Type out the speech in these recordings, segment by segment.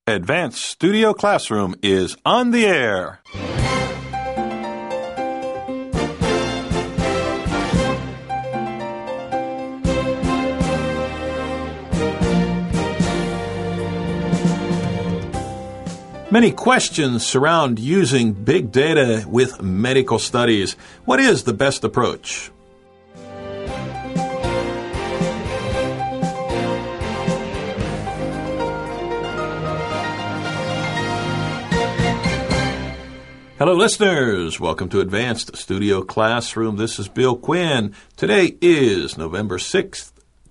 Advanced Studio Classroom is on the air. Many questions surround using big data with medical studies. What is the best approach? Hello, listeners. Welcome to Advanced Studio Classroom. This is Bill Quinn. Today is November 6th,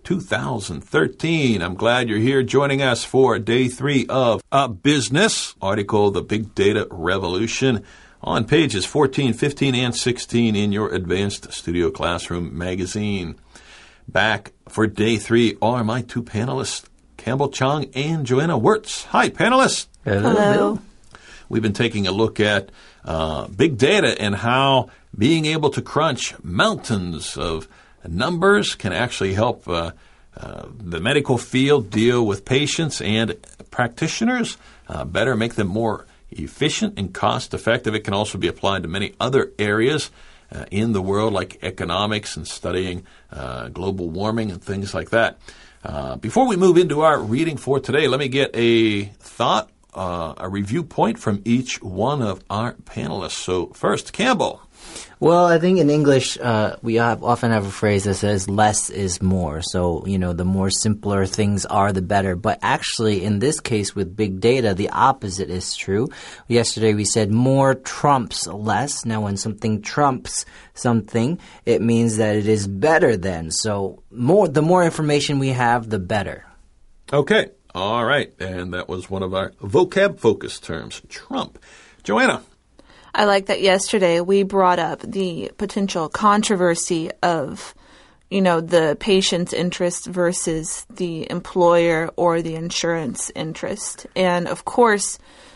2013. I'm glad you're here joining us for day 3 of a business article, The Big Data Revolution, on pages 14, 15, and 16 in your Advanced Studio Classroom magazine. Back for day 3 are my two panelists, Campbell Chung and Joanna Wirtz. Hi, panelists. Hello. We've been taking a look at big data and how being able to crunch mountains of numbers can actually help the medical field deal with patients and practitioners better, make them more efficient and cost-effective. It can also be applied to many other areas in the world, like economics and studying global warming and things like that. Before we move into our reading for today, let me get a thought, a review point from each one of our panelists. So first, Campbell. Well, I think in English, we often have a phrase that says less is more. So, the more simpler things are, the better. But actually, in this case with big data, the opposite is true. Yesterday, we said more trumps less. Now, when something trumps something, it means that it is better than. So, the more information we have, the better. Okay. All right. And that was one of our vocab focus terms, trump. Joanna. I like that yesterday we brought up the potential controversy of, the patient's interest versus the employer or the insurance interest. And of course,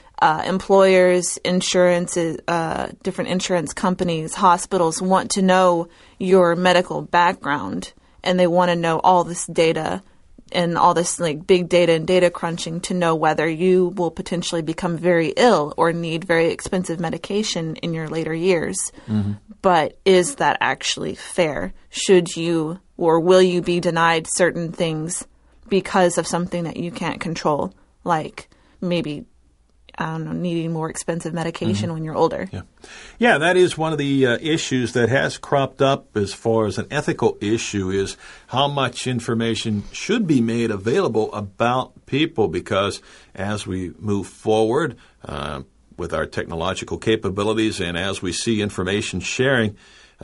employers, insurances, different insurance companies, hospitals want to know your medical background, and they want to know all this data and all this big data and data crunching to know whether you will potentially become very ill or need very expensive medication in your later years. Mm-hmm. But is that actually fair? Should you or will you be denied certain things because of something that you can't control, like maybe needing more expensive medication when you're older? Yeah, that is one of the issues that has cropped up as far as an ethical issue, is how much information should be made available about people, because as we move forward with our technological capabilities and as we see information sharing,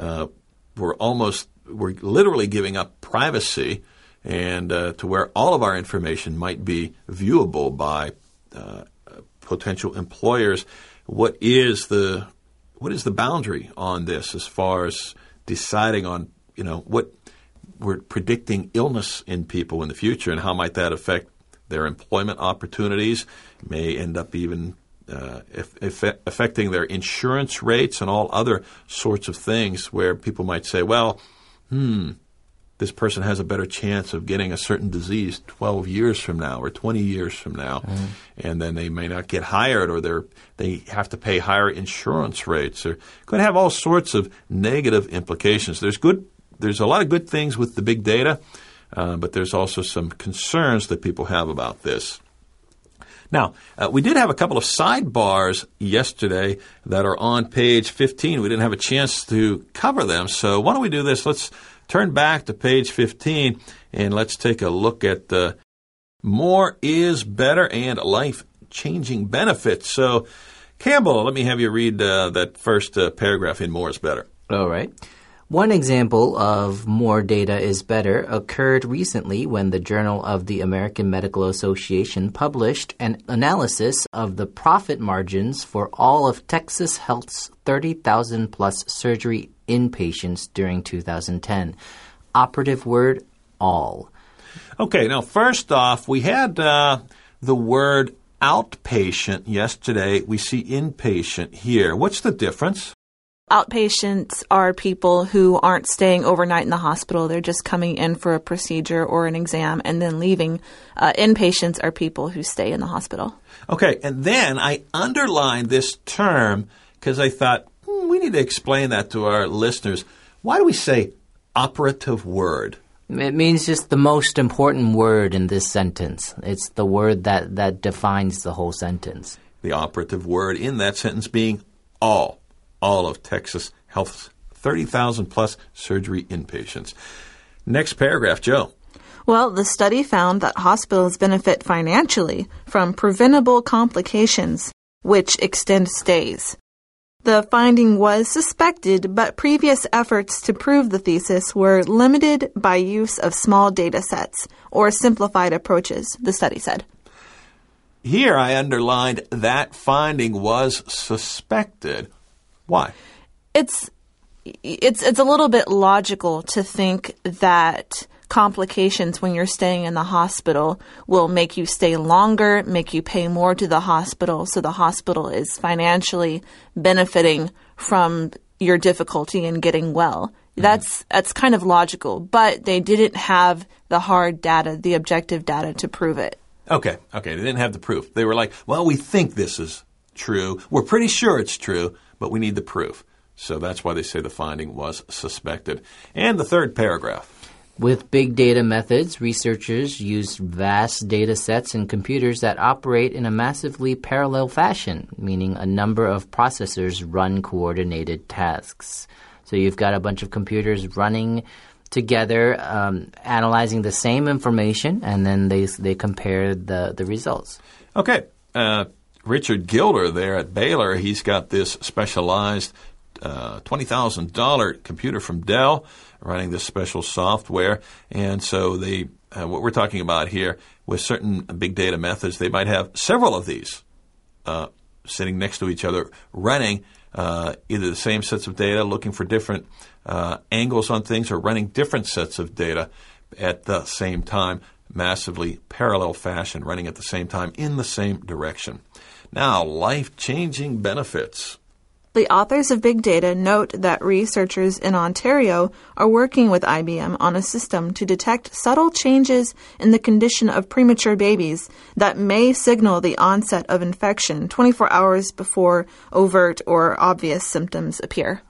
we're literally giving up privacy, and to where all of our information might be viewable by potential employers. What is the boundary on this as far as deciding on, what we're predicting illness in people in the future, and how might that affect their employment opportunities? It may end up even affecting their insurance rates and all other sorts of things, where people might say, well, this person has a better chance of getting a certain disease 12 years from now or 20 years from now, and then they may not get hired, or they have to pay higher insurance rates. They're going to have all sorts of negative implications. There's a lot of good things with the big data, but there's also some concerns that people have about this. Now, we did have a couple of sidebars yesterday that are on page 15. We didn't have a chance to cover them, so why don't we do this? Let's turn back to page 15, and let's take a look at more is better and life-changing benefits. So, Campbell, let me have you read that first paragraph in More is Better. All right. One example of more data is better occurred recently when the Journal of the American Medical Association published an analysis of the profit margins for all of Texas Health's 30,000-plus surgery inpatients during 2010. Operative word, all. Okay, now first off, we had the word outpatient yesterday. We see inpatient here. What's the difference? Outpatients are people who aren't staying overnight in the hospital. They're just coming in for a procedure or an exam and then leaving. Inpatients are people who stay in the hospital. Okay, and then I underlined this term because I thought, we need to explain that to our listeners. Why do we say operative word? It means just the most important word in this sentence. It's the word that defines the whole sentence. The operative word in that sentence being all of Texas Health's 30,000 plus surgery inpatients. Next paragraph, Joe. Well, the study found that hospitals benefit financially from preventable complications, which extend stays. The finding was suspected, but previous efforts to prove the thesis were limited by use of small data sets or simplified approaches, the study said. Here I underlined that finding was suspected. Why? It's a little bit logical to think that complications when you're staying in the hospital will make you stay longer, make you pay more to the hospital, so the hospital is financially benefiting from your difficulty in getting well. That's kind of logical, but they didn't have the hard data, the objective data to prove it. Okay, they didn't have the proof. They were like, well, we think this is true. We're pretty sure it's true, but we need the proof. So that's why they say the finding was suspected. And the third paragraph. With big data methods, researchers used vast data sets and computers that operate in a massively parallel fashion, meaning a number of processors run coordinated tasks. So you've got a bunch of computers running together, analyzing the same information, and then they compare the results. Okay. Richard Gilder there at Baylor, he's got this specialized $20,000 computer from Dell running this special software. And so what we're talking about here with certain big data methods, they might have several of these sitting next to each other running either the same sets of data, looking for different angles on things, or running different sets of data at the same time, massively parallel fashion, running at the same time in the same direction. Now, life-changing benefits. The authors of Big Data note that researchers in Ontario are working with IBM on a system to detect subtle changes in the condition of premature babies that may signal the onset of infection 24 hours before overt or obvious symptoms appear.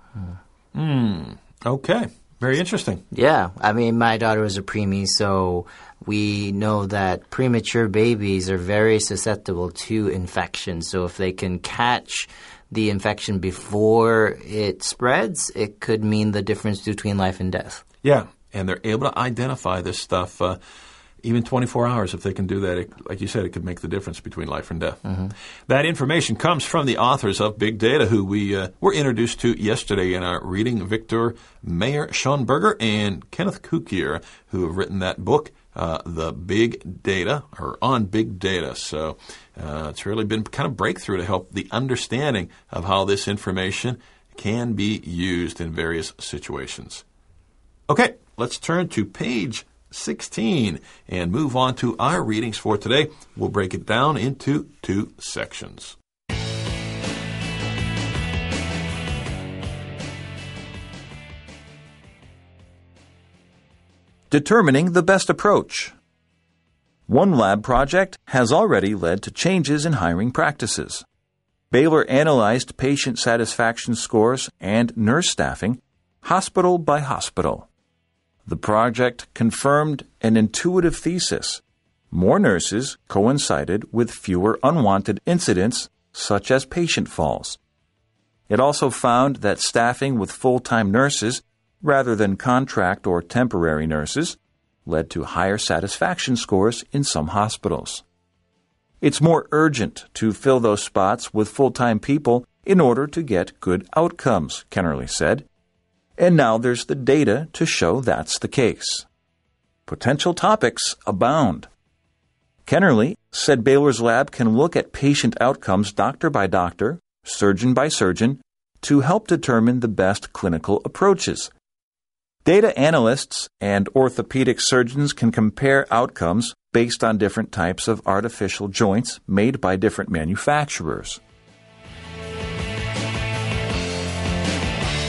Okay. Very interesting. Yeah. I mean, my daughter was a preemie, so we know that premature babies are very susceptible to infection. So if they can catch the infection before it spreads, it could mean the difference between life and death. Yeah, and they're able to identify this stuff even 24 hours. If they can do that, like you said, it could make the difference between life and death. Mm-hmm. That information comes from the authors of Big Data, who we were introduced to yesterday in our reading, Victor Mayer-Schonberger and Kenneth Cukier, who have written that book, The Big Data, or On Big Data. So it's really been kind of breakthrough to help the understanding of how this information can be used in various situations. Okay, let's turn to page 16 and move on to our readings for today. We'll break it down into two sections. Determining the best approach. One lab project has already led to changes in hiring practices. Baylor analyzed patient satisfaction scores and nurse staffing, hospital by hospital. The project confirmed an intuitive thesis. More nurses coincided with fewer unwanted incidents, such as patient falls. It also found that staffing with full-time nurses rather than contract or temporary nurses led to higher satisfaction scores in some hospitals. It's more urgent to fill those spots with full-time people in order to get good outcomes, Kennerly said. And now there's the data to show that's the case. Potential topics abound. Kennerly said Baylor's lab can look at patient outcomes doctor by doctor, surgeon by surgeon, to help determine the best clinical approaches. Data analysts and orthopedic surgeons can compare outcomes based on different types of artificial joints made by different manufacturers.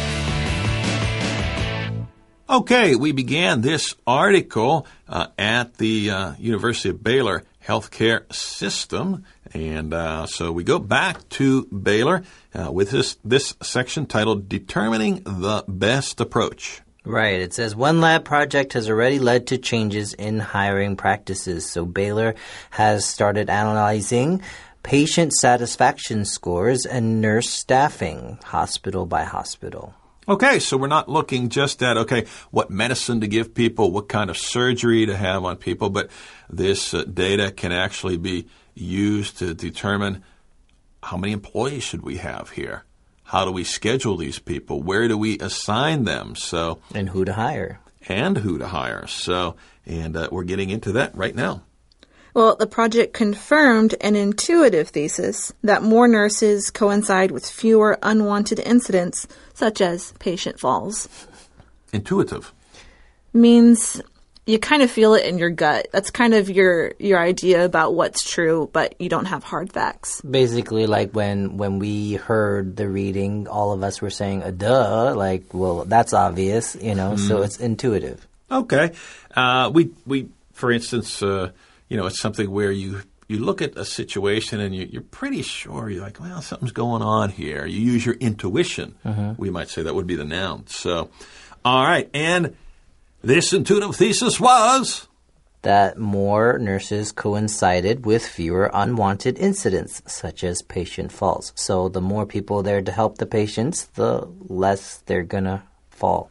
Okay, we began this article at the University of Baylor Healthcare System, and so we go back to Baylor with this section titled Determining the Best Approach. Right. It says one lab project has already led to changes in hiring practices. So Baylor has started analyzing patient satisfaction scores and nurse staffing, hospital by hospital. Okay, so we're not looking just at, what medicine to give people, what kind of surgery to have on people, but this data can actually be used to determine how many employees should we have here? How do we schedule these people? Where do we assign them? And who to hire. So, we're getting into that right now. Well, the project confirmed an intuitive thesis that more nurses coincide with fewer unwanted incidents, such as patient falls. Intuitive means you kind of feel it in your gut. That's kind of your idea about what's true, but you don't have hard facts. Basically, like when we heard the reading, all of us were saying, duh, well, that's obvious, so it's intuitive. Okay. We for instance, it's something where you look at a situation and you're pretty sure, you're like, well, something's going on here. You use your intuition. We might say that would be the noun. So, all right, and this intuitive thesis was that more nurses coincided with fewer unwanted incidents, such as patient falls. So the more people there to help the patients, the less they're going to fall.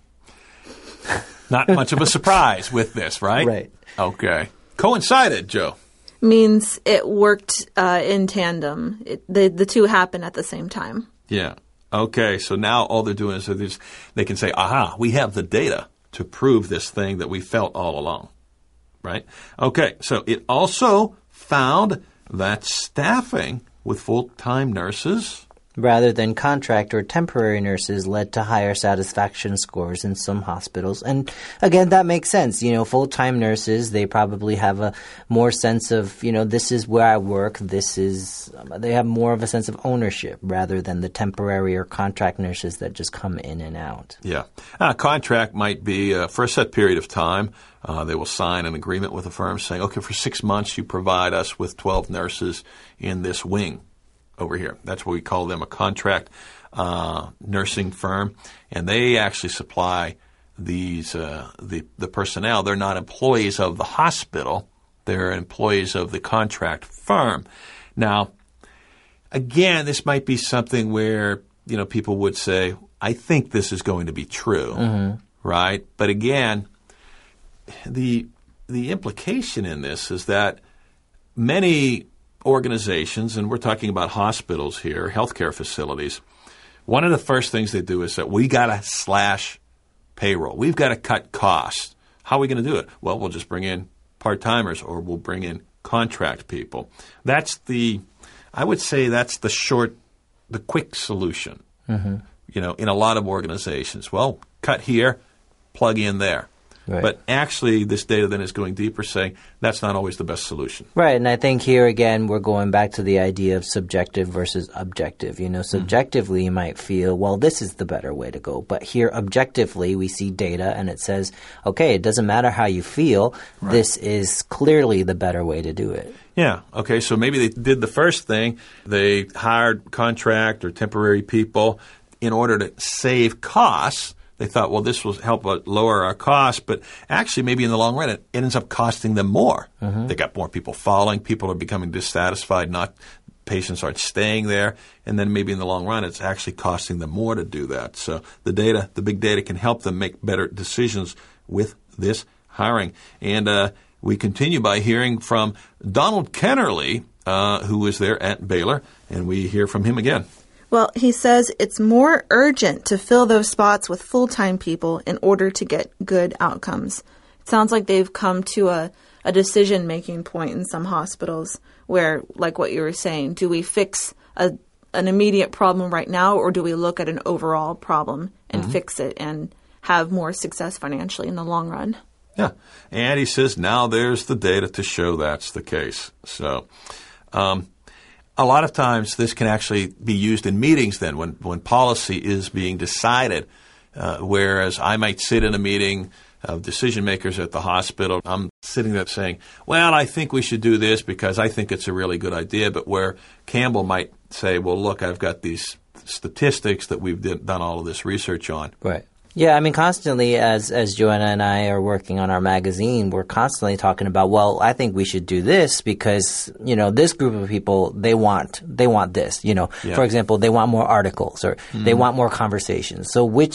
Not much of a surprise with this, right? Right. Okay. Coincided, Joe. Means it worked in tandem. The two happened at the same time. Yeah. Okay, so now all they're doing is they can say, aha, we have the data to prove this thing that we felt all along, right? Okay, so it also found that staffing with full-time nurses rather than contract or temporary nurses led to higher satisfaction scores in some hospitals. And again, that makes sense. Full-time nurses, they probably have a more sense of, this is where I work. They have more of a sense of ownership rather than the temporary or contract nurses that just come in and out. Yeah. A contract might be for a set period of time. They will sign an agreement with a firm saying, okay, for 6 months you provide us with 12 nurses in this wing over here. That's what we call them, a contract nursing firm, and they actually supply these the personnel. They're not employees of the hospital; they're employees of the contract firm. Now, again, this might be something where people would say, "I think this is going to be true," right? But again, the implication in this is that many organizations, and we're talking about hospitals here, healthcare facilities, one of the first things they do is that we got to slash payroll. We've got to cut costs. How are we going to do it? Well, we'll just bring in part-timers or we'll bring in contract people. I would say that's the quick solution, in a lot of organizations. Well, cut here, plug in there. Right. But actually, this data then is going deeper, saying that's not always the best solution. Right, and I think here again we're going back to the idea of subjective versus objective. Subjectively you might feel, well, this is the better way to go. But here objectively we see data and it says, okay, it doesn't matter how you feel. Right. This is clearly the better way to do it. Yeah, okay, so maybe they did the first thing. They hired contract or temporary people in order to save costs. They thought, well, this will help lower our costs, but actually maybe in the long run it ends up costing them more. They got more people falling, people are becoming dissatisfied, patients aren't staying there, and then maybe in the long run it's actually costing them more to do that. So the big data can help them make better decisions with this hiring. And we continue by hearing from Donald Kennerly, who was there at Baylor, and we hear from him again. Well, he says it's more urgent to fill those spots with full-time people in order to get good outcomes. It sounds like they've come to a decision-making point in some hospitals where, like what you were saying, do we fix an immediate problem right now, or do we look at an overall problem and fix it and have more success financially in the long run? Yeah, and he says now there's the data to show that's the case. So a lot of times this can actually be used in meetings then when policy is being decided. whereas I might sit in a meeting of decision makers at the hospital. I'm sitting there saying, well, I think we should do this because I think it's a really good idea. But where Campbell might say, well, look, I've got these statistics that we've done all of this research on. Right. Yeah, I mean, constantly as Joanna and I are working on our magazine, we're constantly talking about, well, I think we should do this because, this group of people, they want this, For example, they want more articles or they want more conversations. So which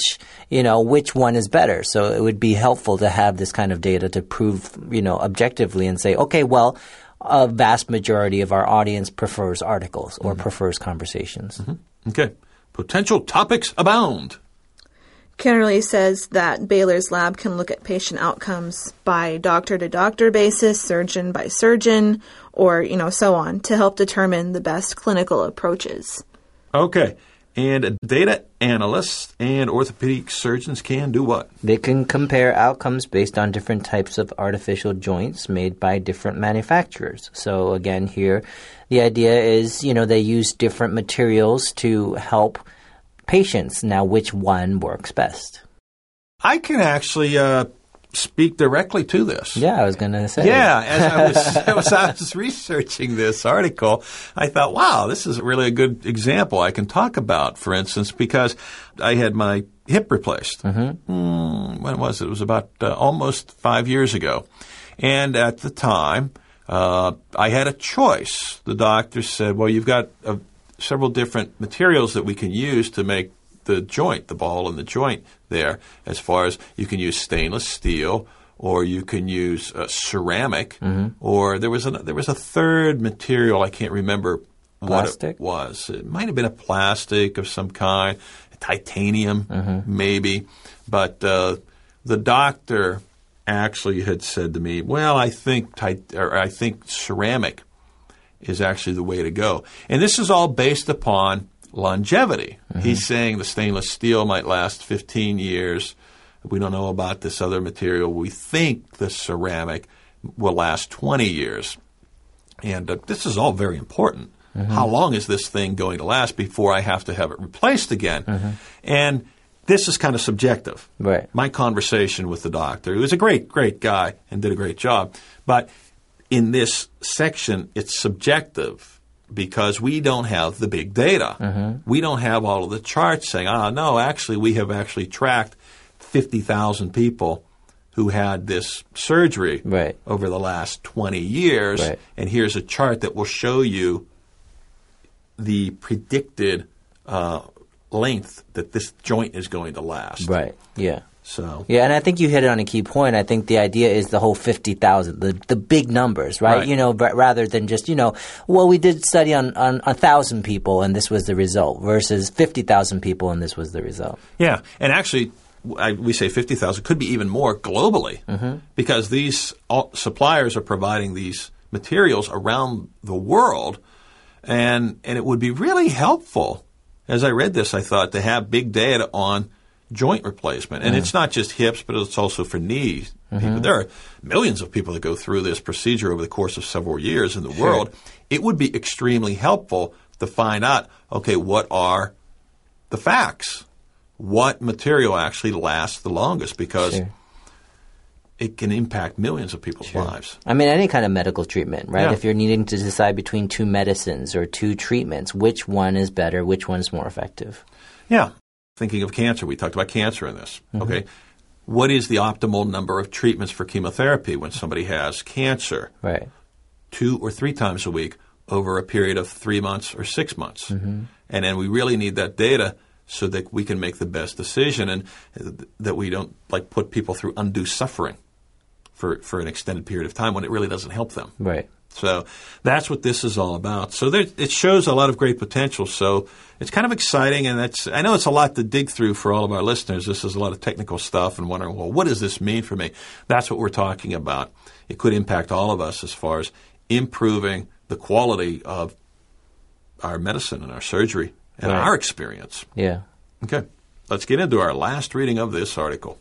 one is better? So it would be helpful to have this kind of data to prove, objectively and say, okay, well, a vast majority of our audience prefers articles or prefers conversations. Mm-hmm. Okay. Potential topics abound. Kennerly says that Baylor's lab can look at patient outcomes by doctor-to-doctor basis, surgeon by surgeon, or, so on, to help determine the best clinical approaches. Okay. And data analysts and orthopedic surgeons can do what? They can compare outcomes based on different types of artificial joints made by different manufacturers. So, again, here, the idea is, they use different materials to help patients. Now, which one works best? I can actually speak directly to this. Yeah, I was going to say. Yeah, as I was researching this article, I thought, wow, this is really a good example I can talk about, for instance, because I had my hip replaced. Mm-hmm. When was it? It was about almost 5 years ago. And at the time, I had a choice. The doctor said, well, you've got several different materials that we can use to make the joint, the ball in the joint there, as far as you can use stainless steel or you can use ceramic, or there was a third material, I can't remember what it was. It might have been a plastic of some kind, titanium maybe, but the doctor actually had said to me, well, I think ceramic is actually the way to go. And this is all based upon longevity. He's saying the stainless steel might last 15 years. We don't know about this other material. We think the ceramic will last 20 years. And this is all very important. How long is this thing going to last before I have to have it replaced again? And this is kind of subjective. Right. My conversation with the doctor, who was a great, great guy and did a great job, but in this section, it's subjective because we don't have the big data. We don't have all of the charts saying, no, actually, we have actually tracked 50,000 people who had this surgery over the last 20 years, and here's a chart that will show you the predicted length that this joint is going to last. Right, yeah. So. Yeah, and I think you hit it on a key point. I think the idea is the whole 50,000, the big numbers, right? Rather than just, well, we did study on 1,000 people and this was the result versus 50,000 people and this was the result. Yeah, and actually, we say 50,000, could be even more globally because these suppliers are providing these materials around the world, and it would be really helpful. As I read this, I thought to have big data on joint replacement. And it's not just hips, but it's also for knees. There are millions of people that go through this procedure over the course of several years in the world. It would be extremely helpful to find out, okay, what are the facts? What material actually lasts the longest? Because it can impact millions of people's lives. I mean, any kind of medical treatment, right? Yeah. If you're needing to decide between two medicines or two treatments, which one is better, which one is more effective? Yeah. Thinking of cancer, we talked about cancer in this. Okay. What is the optimal number of treatments for chemotherapy when somebody has cancer? Right. 2 or 3 times a week over a period of 3 months or 6 months. And then we really need that data so that we can make the best decision and that we don't put people through undue suffering for an extended period of time when it really doesn't help them. Right. So that's what this is all about. So it shows a lot of great potential. So it's kind of exciting, and I know it's a lot to dig through for all of our listeners. This is a lot of technical stuff and wondering, well, what does this mean for me? That's what we're talking about. It could impact all of us as far as improving the quality of our medicine and our surgery and our experience. Yeah. Okay. Let's get into our last reading of this article.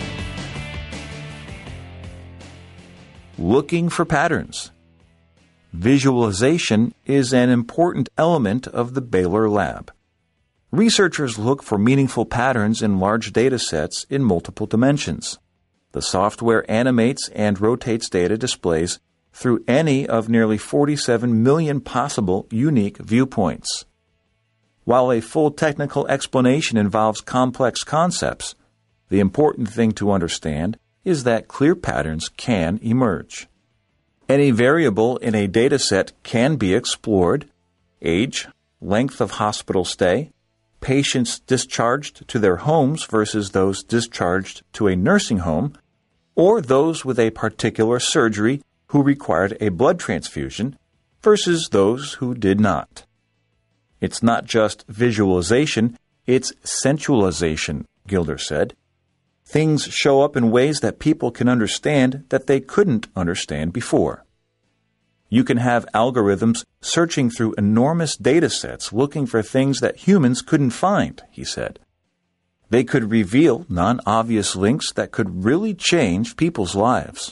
Looking for patterns. Visualization is an important element of the Baylor Lab. Researchers look for meaningful patterns in large data sets in multiple dimensions. The software animates and rotates data displays through any of nearly 47 million possible unique viewpoints. While a full technical explanation involves complex concepts, the important thing to understand is that clear patterns can emerge. Any variable in a dataset can be explored: age, length of hospital stay, patients discharged to their homes versus those discharged to a nursing home, or those with a particular surgery who required a blood transfusion versus those who did not. It's not just visualization, it's sensualization, Gilder said. Things show up in ways that people can understand that they couldn't understand before. You can have algorithms searching through enormous data sets looking for things that humans couldn't find, he said. They could reveal non-obvious links that could really change people's lives.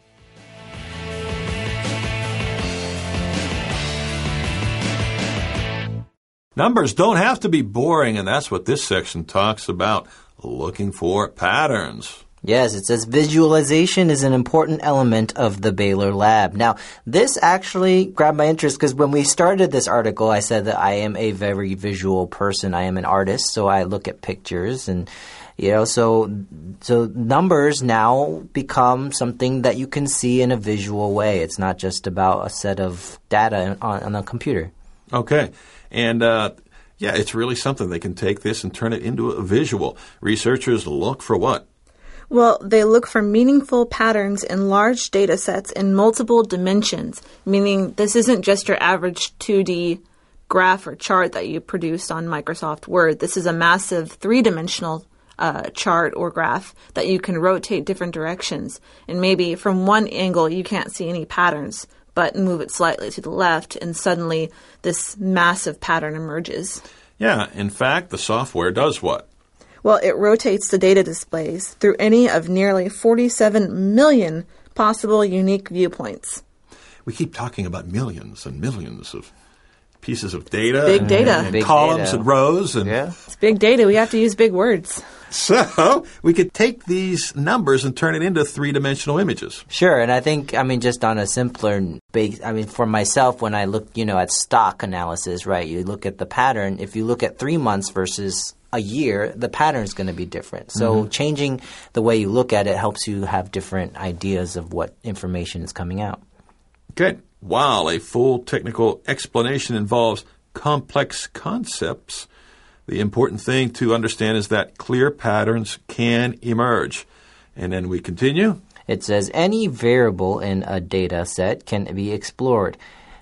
Numbers don't have to be boring, and that's what this section talks about, looking for patterns. Yes, it says visualization is an important element of the Baylor Lab. Now, this actually grabbed my interest because when we started this article, I said that I am a very visual person. I am an artist, so I look at pictures and, so numbers now become something that you can see in a visual way. It's not just about a set of data on a computer. Okay. And, it's really something. They can take this and turn it into a visual. Researchers look for what? Well, they look for meaningful patterns in large data sets in multiple dimensions, meaning this isn't just your average 2D graph or chart that you produced on Microsoft Word. This is a massive three-dimensional chart or graph that you can rotate different directions. And maybe from one angle you can't see any patterns, but move it slightly to the left, and suddenly this massive pattern emerges. Yeah, in fact, the software does what? Well, it rotates the data displays through any of nearly 47 million possible unique viewpoints. We keep talking about millions and millions of pieces of data. Big data. And columns and rows. And It's big data. We have to use big words. So we could take these numbers and turn it into three-dimensional images. Sure, and I think, just on a simpler base, for myself, when I look, at stock analysis, right, you look at the pattern. If you look at 3 months versus a year, the pattern is going to be different. So changing the way you look at it helps you have different ideas of what information is coming out. Okay. While a full technical explanation involves complex concepts, the important thing to understand is that clear patterns can emerge. And then we continue. It says any variable in a data set can be explored.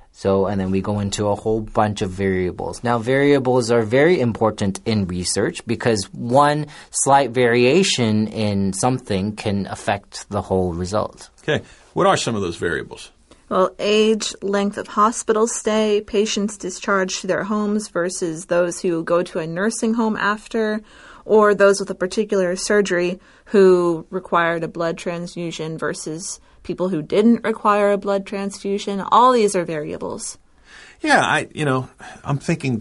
And then we go into a whole bunch of variables. Now, variables are very important in research because one slight variation in something can affect the whole result. Okay. What are some of those variables? Well, age, length of hospital stay, patients discharged to their homes versus those who go to a nursing home after, or those with a particular surgery who required a blood transfusion versus people who didn't require a blood transfusion. All these are variables. Yeah, I'm thinking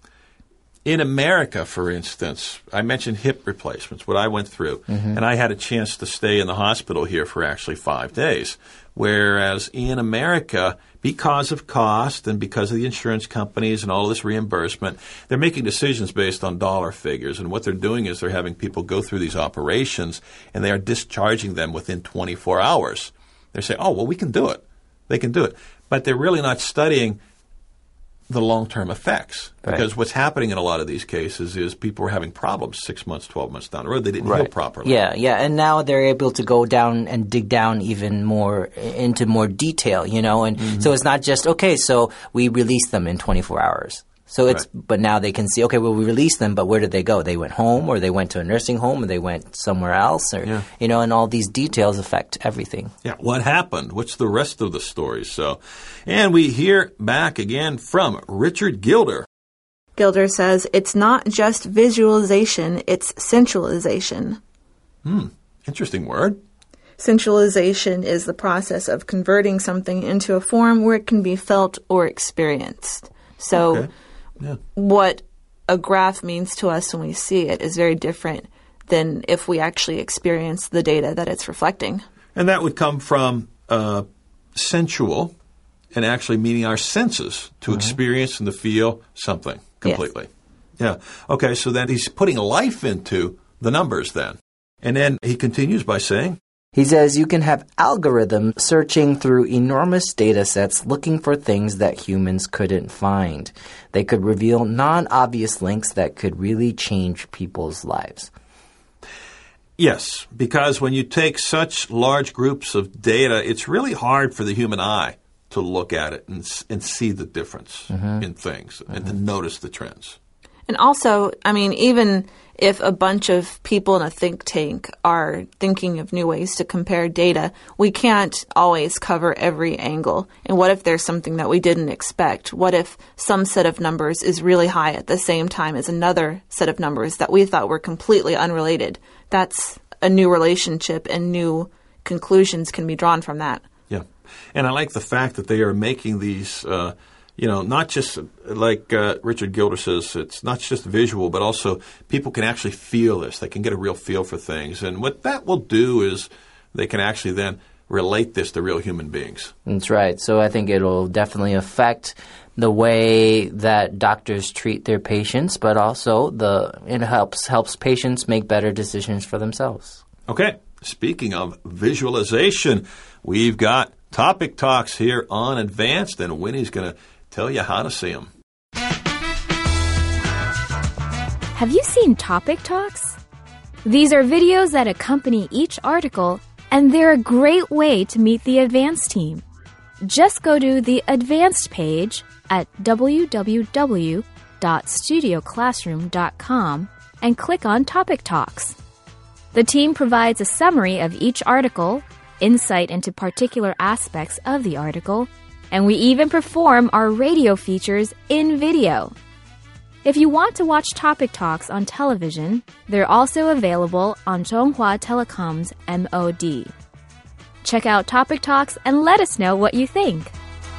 in America, for instance, I mentioned hip replacements, what I went through, and I had a chance to stay in the hospital here for actually 5 days. Whereas in America, because of cost and because of the insurance companies and all of this reimbursement, they're making decisions based on dollar figures. And what they're doing is they're having people go through these operations, and they are discharging them within 24 hours. They're saying, oh, well, we can do it. They can do it. But they're really not studying the long-term effects. Right. Because what's happening in a lot of these cases is people are having problems 6 months, 12 months down the road. They didn't heal properly. Yeah, and now they're able to go down and dig down even more into more detail, and so it's not just, okay, so we release them in 24 hours. So but now they can see, okay, well, we released them, but where did they go? They went home, or they went to a nursing home, or they went somewhere else, or, and all these details affect everything. Yeah, what happened? What's the rest of the story? And we hear back again from Richard Gilder. Gilder says, it's not just visualization, it's sensualization. Interesting word. Sensualization is the process of converting something into a form where it can be felt or experienced. So what a graph means to us when we see it is very different than if we actually experience the data that it's reflecting. And that would come from sensual and actually meaning our senses to experience and to feel something completely. Yeah. Okay, so then he's putting life into the numbers then. And then he continues by saying, he says you can have algorithms searching through enormous data sets looking for things that humans couldn't find. They could reveal non-obvious links that could really change people's lives. Yes, because when you take such large groups of data, it's really hard for the human eye to look at it and see the difference in things and to notice the trends. And also, I mean, even if a bunch of people in a think tank are thinking of new ways to compare data, we can't always cover every angle. And what if there's something that we didn't expect? What if some set of numbers is really high at the same time as another set of numbers that we thought were completely unrelated? That's a new relationship, and new conclusions can be drawn from that. Yeah. And I like the fact that they are making these not just like Richard Gilder says, it's not just visual, but also people can actually feel this. They can get a real feel for things. And what that will do is they can actually then relate this to real human beings. That's right. So I think it'll definitely affect the way that doctors treat their patients, but also it helps patients make better decisions for themselves. Okay. Speaking of visualization, we've got Topic Talks here on Advanced, and Winnie's going to tell you how to see them. Have you seen Topic Talks? These are videos that accompany each article, and they're a great way to meet the Advanced team. Just go to the Advanced page at www.studioclassroom.com and click on Topic Talks. The team provides a summary of each article, insight into particular aspects of the article, and we even perform our radio features in video. If you want to watch Topic Talks on television, they're also available on Zhonghua Telecom's MOD. Check out Topic Talks and let us know what you think.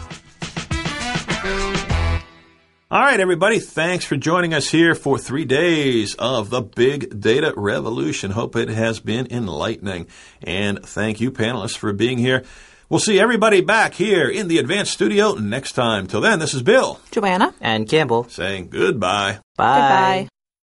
All right, everybody, thanks for joining us here for 3 days of the Big Data Revolution. Hope it has been enlightening. And thank you, panelists, for being here. We'll see everybody back here in the Advanced Studio next time. Till then, this is Bill. Joanna. And Campbell. Saying goodbye. Bye. Goodbye.